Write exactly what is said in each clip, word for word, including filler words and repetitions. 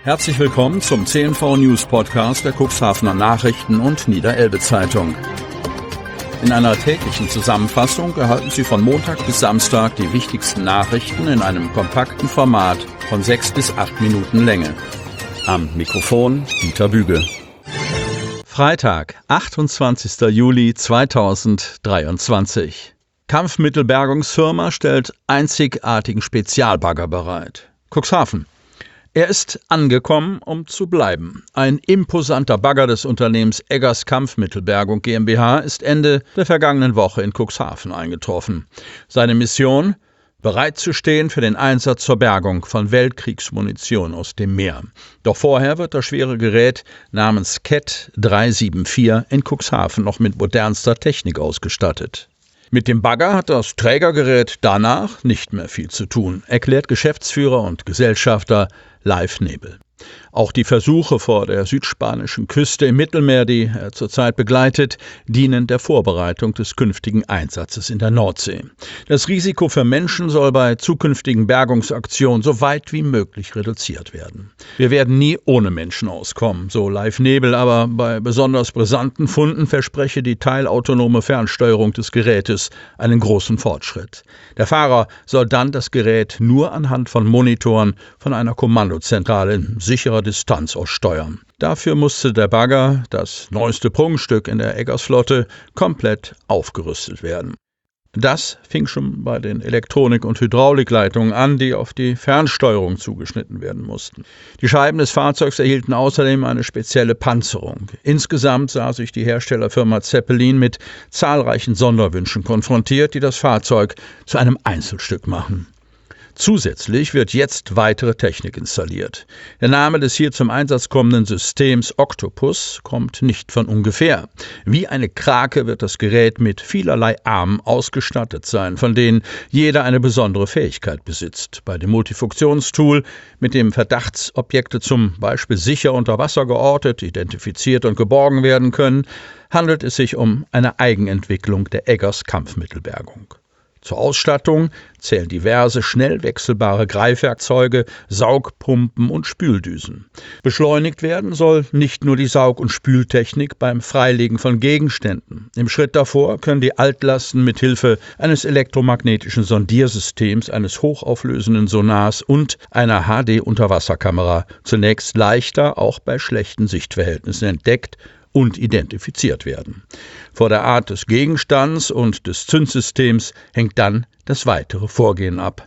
Herzlich willkommen zum C N V News Podcast der Cuxhavener Nachrichten und Niederelbe Zeitung. In einer täglichen Zusammenfassung erhalten Sie von Montag bis Samstag die wichtigsten Nachrichten in einem kompakten Format von sechs bis acht Minuten Länge. Am Mikrofon Dieter Büge. Freitag, achtundzwanzigster Juli zweitausenddreiundzwanzig. Kampfmittelbergungsfirma stellt einzigartigen Spezialbagger bereit. Cuxhaven. Er ist angekommen, um zu bleiben. Ein imposanter Bagger des Unternehmens Eggers Kampfmittelbergung GmbH ist Ende der vergangenen Woche in Cuxhaven eingetroffen. Seine Mission? Bereit zu stehen für den Einsatz zur Bergung von Weltkriegsmunition aus dem Meer. Doch vorher wird das schwere Gerät namens C E T drei sieben vier in Cuxhaven noch mit modernster Technik ausgestattet. Mit dem Bagger hat das Trägergerät danach nicht mehr viel zu tun, erklärt Geschäftsführer und Gesellschafter Leif Nebel. Auch die Versuche vor der südspanischen Küste im Mittelmeer, die er zurzeit begleitet, dienen der Vorbereitung des künftigen Einsatzes in der Nordsee. Das Risiko für Menschen soll bei zukünftigen Bergungsaktionen so weit wie möglich reduziert werden. Wir werden nie ohne Menschen auskommen, so Leif Nebel, aber bei besonders brisanten Funden verspreche die teilautonome Fernsteuerung des Gerätes einen großen Fortschritt. Der Fahrer soll dann das Gerät nur anhand von Monitoren von einer Kommandozentrale in sicherer Distanz aus steuern. Dafür musste der Bagger, das neueste Prunkstück in der Eggers-Flotte, komplett aufgerüstet werden. Das fing schon bei den Elektronik- und Hydraulikleitungen an, die auf die Fernsteuerung zugeschnitten werden mussten. Die Scheiben des Fahrzeugs erhielten außerdem eine spezielle Panzerung. Insgesamt sah sich die Herstellerfirma Zeppelin mit zahlreichen Sonderwünschen konfrontiert, die das Fahrzeug zu einem Einzelstück machen. Zusätzlich wird jetzt weitere Technik installiert. Der Name des hier zum Einsatz kommenden Systems Octopus kommt nicht von ungefähr. Wie eine Krake wird das Gerät mit vielerlei Armen ausgestattet sein, von denen jeder eine besondere Fähigkeit besitzt. Bei dem Multifunktionstool, mit dem Verdachtsobjekte zum Beispiel sicher unter Wasser geortet, identifiziert und geborgen werden können, handelt es sich um eine Eigenentwicklung der Eggers Kampfmittelbergung. Zur Ausstattung zählen diverse schnell wechselbare Greifwerkzeuge, Saugpumpen und Spüldüsen. Beschleunigt werden soll nicht nur die Saug- und Spültechnik beim Freilegen von Gegenständen. Im Schritt davor können die Altlasten mit Hilfe eines elektromagnetischen Sondiersystems, eines hochauflösenden Sonars und einer H D-Unterwasserkamera zunächst leichter auch bei schlechten Sichtverhältnissen entdeckt und identifiziert werden. Vor der Art des Gegenstands und des Zündsystems hängt dann das weitere Vorgehen ab.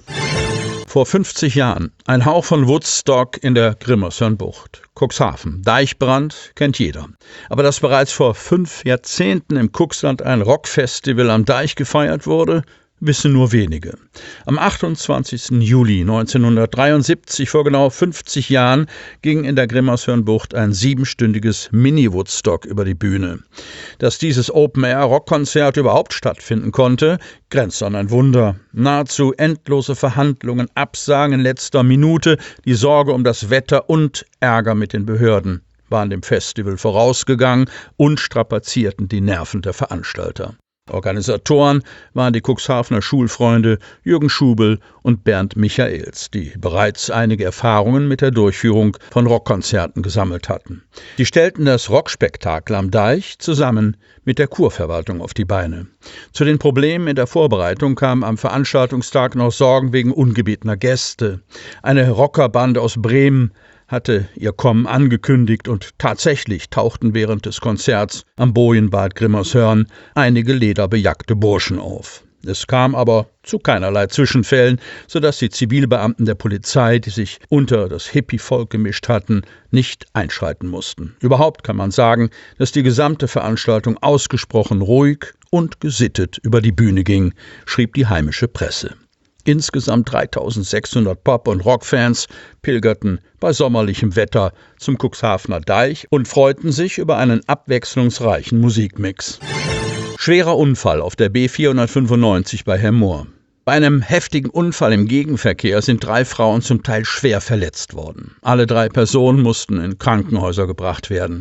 Vor fünfzig Jahren, ein Hauch von Woodstock in der Grimmershörnbucht. Cuxhaven, Deichbrand kennt jeder. Aber dass bereits vor fünf Jahrzehnten im Cuxland ein Rockfestival am Deich gefeiert wurde, wissen nur wenige. Am achtundzwanzigsten Juli neunzehnhundertdreiundsiebzig, vor genau fünfzig Jahren, ging in der Grimmershörnbucht ein siebenstündiges Mini-Woodstock über die Bühne. Dass dieses Open-Air-Rockkonzert überhaupt stattfinden konnte, grenzt an ein Wunder. Nahezu endlose Verhandlungen, Absagen in letzter Minute, die Sorge um das Wetter und Ärger mit den Behörden waren dem Festival vorausgegangen und strapazierten die Nerven der Veranstalter. Organisatoren waren die Cuxhavener Schulfreunde Jürgen Schubel und Bernd Michaels, die bereits einige Erfahrungen mit der Durchführung von Rockkonzerten gesammelt hatten. Die stellten das Rockspektakel am Deich zusammen mit der Kurverwaltung auf die Beine. Zu den Problemen in der Vorbereitung kamen am Veranstaltungstag noch Sorgen wegen ungebetener Gäste. Eine Rockerbande aus Bremen hatte ihr Kommen angekündigt und tatsächlich tauchten während des Konzerts am Bojenbad Grimmershörn einige lederbejackte Burschen auf. Es kam aber zu keinerlei Zwischenfällen, sodass die Zivilbeamten der Polizei, die sich unter das Hippie-Volk gemischt hatten, nicht einschreiten mussten. Überhaupt kann man sagen, dass die gesamte Veranstaltung ausgesprochen ruhig und gesittet über die Bühne ging, schrieb die heimische Presse. Insgesamt dreitausendsechshundert Pop- und Rockfans pilgerten bei sommerlichem Wetter zum Cuxhavener Deich und freuten sich über einen abwechslungsreichen Musikmix. Schwerer Unfall auf der B vierhundertfünfundneunzig bei Hermoor. Bei einem heftigen Unfall im Gegenverkehr sind drei Frauen zum Teil schwer verletzt worden. Alle drei Personen mussten in Krankenhäuser gebracht werden.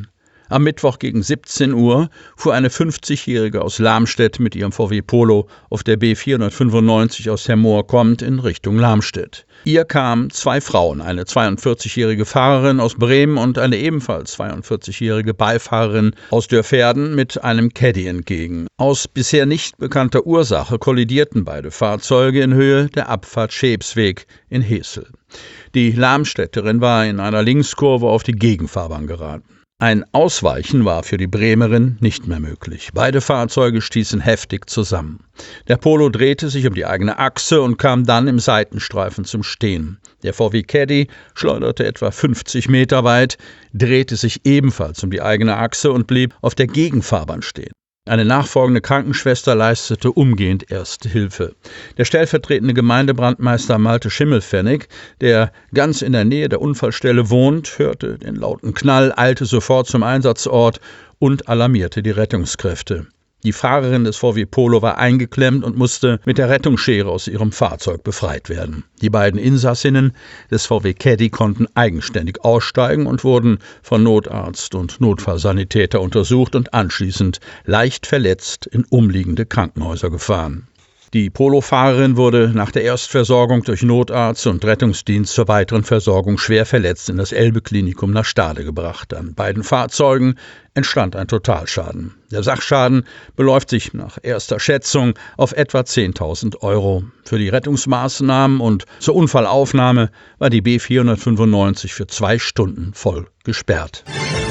Am Mittwoch gegen siebzehn Uhr fuhr eine fünfzigjährige aus Lamstedt mit ihrem V W Polo auf der B vierhundertfünfundneunzig aus Hermoor kommend in Richtung Lamstedt. Ihr kamen zwei Frauen, eine zweiundvierzigjährige Fahrerin aus Bremen und eine ebenfalls zweiundvierzigjährige Beifahrerin aus Dörverden mit einem Caddy entgegen. Aus bisher nicht bekannter Ursache kollidierten beide Fahrzeuge in Höhe der Abfahrt Schäpsweg in Hesel. Die Lamstädterin war in einer Linkskurve auf die Gegenfahrbahn geraten. Ein Ausweichen war für die Bremerin nicht mehr möglich. Beide Fahrzeuge stießen heftig zusammen. Der Polo drehte sich um die eigene Achse und kam dann im Seitenstreifen zum Stehen. Der V W Caddy schleuderte etwa fünfzig Meter weit, drehte sich ebenfalls um die eigene Achse und blieb auf der Gegenfahrbahn stehen. Eine nachfolgende Krankenschwester leistete umgehend Erste Hilfe. Der stellvertretende Gemeindebrandmeister Malte Schimmelpfennig, der ganz in der Nähe der Unfallstelle wohnt, hörte den lauten Knall, eilte sofort zum Einsatzort und alarmierte die Rettungskräfte. Die Fahrerin des V W Polo war eingeklemmt und musste mit der Rettungsschere aus ihrem Fahrzeug befreit werden. Die beiden Insassinnen des V W Caddy konnten eigenständig aussteigen und wurden von Notarzt und Notfallsanitäter untersucht und anschließend leicht verletzt in umliegende Krankenhäuser gefahren. Die Polofahrerin wurde nach der Erstversorgung durch Notarzt und Rettungsdienst zur weiteren Versorgung schwer verletzt in das Elbe-Klinikum nach Stade gebracht. An beiden Fahrzeugen entstand ein Totalschaden. Der Sachschaden beläuft sich nach erster Schätzung auf etwa zehntausend Euro. Für die Rettungsmaßnahmen und zur Unfallaufnahme war die B vierhundertfünfundneunzig für zwei Stunden voll gesperrt.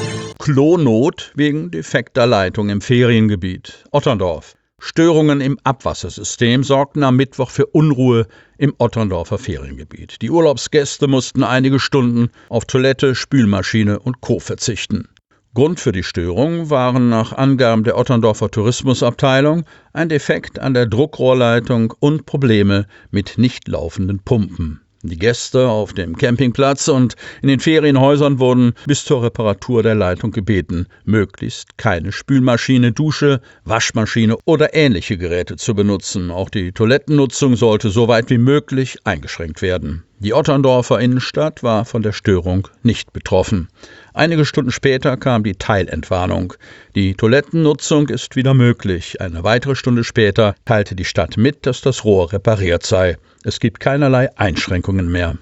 Klonot wegen defekter Leitung im Feriengebiet Otterndorf. Störungen im Abwassersystem sorgten am Mittwoch für Unruhe im Otterndorfer Feriengebiet. Die Urlaubsgäste mussten einige Stunden auf Toilette, Spülmaschine und Co. verzichten. Grund für die Störung waren nach Angaben der Otterndorfer Tourismusabteilung ein Defekt an der Druckrohrleitung und Probleme mit nicht laufenden Pumpen. Die Gäste auf dem Campingplatz und in den Ferienhäusern wurden bis zur Reparatur der Leitung gebeten, möglichst keine Spülmaschine, Dusche, Waschmaschine oder ähnliche Geräte zu benutzen. Auch die Toilettennutzung sollte so weit wie möglich eingeschränkt werden. Die Otterndorfer Innenstadt war von der Störung nicht betroffen. Einige Stunden später kam die Teilentwarnung. Die Toilettennutzung ist wieder möglich. Eine weitere Stunde später teilte die Stadt mit, dass das Rohr repariert sei. Es gibt keinerlei Einschränkungen mehr.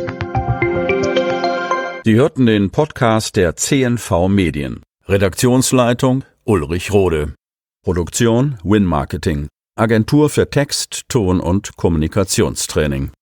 Sie hörten den Podcast der C N V Medien. Redaktionsleitung Ulrich Rode. Produktion Win Marketing. Agentur für Text, Ton und Kommunikationstraining.